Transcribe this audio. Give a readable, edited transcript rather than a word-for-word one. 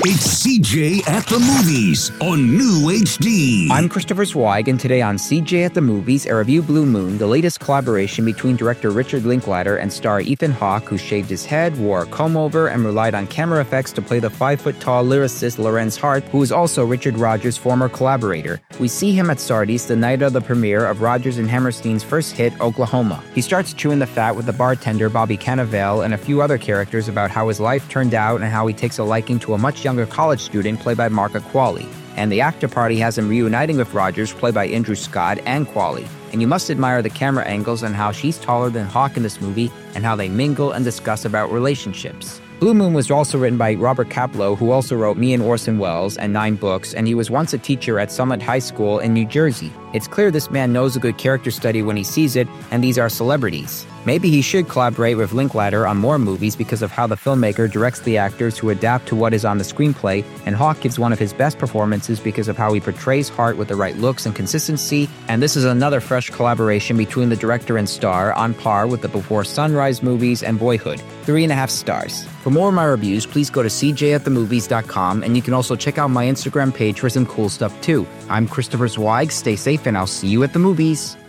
It's CJ at the Movies on New HD. I'm Christopher Zweig, and today on CJ at the Movies, I review Blue Moon, the latest collaboration between director Richard Linklater and star Ethan Hawke, who shaved his head, wore a comb-over, and relied on camera effects to play the 5-foot-tall lyricist Lorenz Hart, who is also Richard Rodgers' former collaborator. We see him at Sardi's the night of the premiere of Rodgers and Hammerstein's first hit, Oklahoma. He starts chewing the fat with the bartender Bobby Cannavale and a few other characters about how his life turned out and how he takes a liking to a much younger college student played by Mark Aquali. And the after party has him reuniting with Rodgers, played by Andrew Scott, and Qualley. And you must admire the camera angles and how she's taller than Hawke in this movie and how they mingle and discuss about relationships. Blue Moon was also written by Robert Kaplow, who also wrote Me and Orson Welles and 9 books, and he was once a teacher at Summit High School in New Jersey. It's clear this man knows a good character study when he sees it, and these are celebrities. Maybe he should collaborate with Linklater on more movies because of how the filmmaker directs the actors to adapt to what is on the screenplay, and Hawke gives one of his best performances because of how he portrays Hart with the right looks and consistency, and this is another fresh collaboration between the director and star, on par with the Before Sunrise movies and Boyhood. 3.5 stars. For more of my reviews, please go to cjatthemovies.com, and you can also check out my Instagram page for some cool stuff too. I'm Christopher Zweig, stay safe, and I'll see you at the movies.